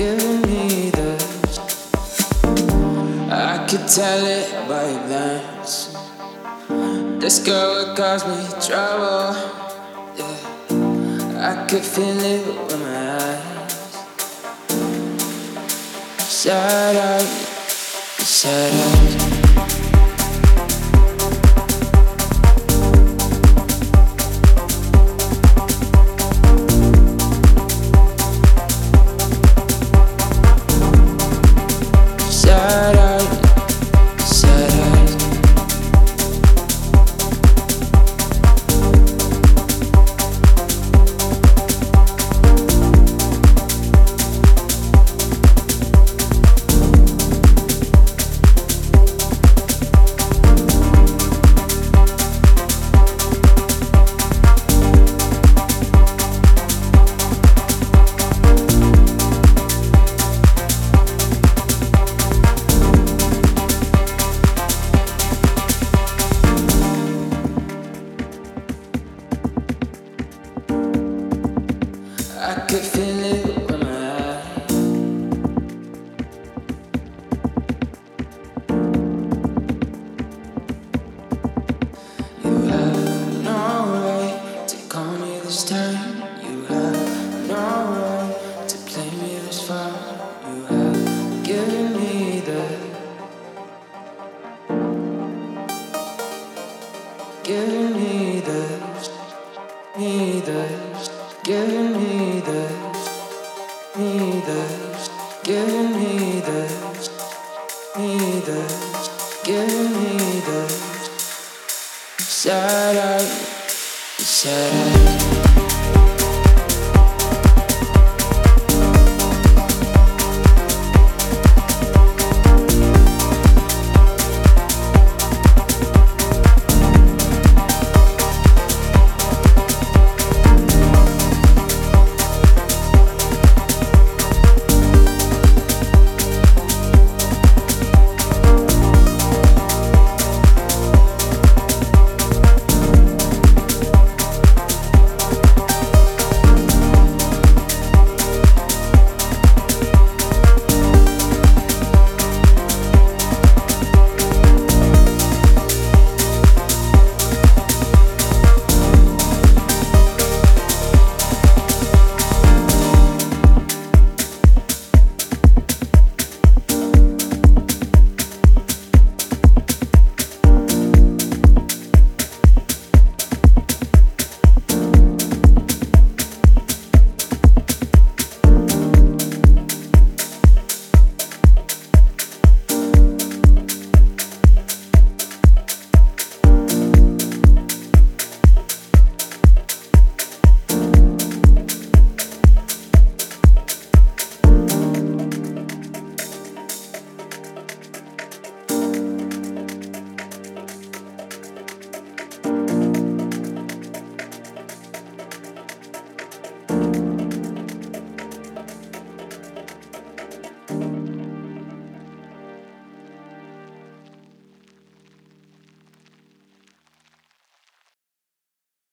giving me this. I could tell it by your glance. This girl would cause me trouble. Yeah, I could feel it with my eyes. Sad eyes, sad eyes. Sad eyes, sad eyes. I could feel it with my eyes. You have no right to call me this time. You have no right to play me this far. You have given me giving me this, giving me this, giving me this, giving me this. Sad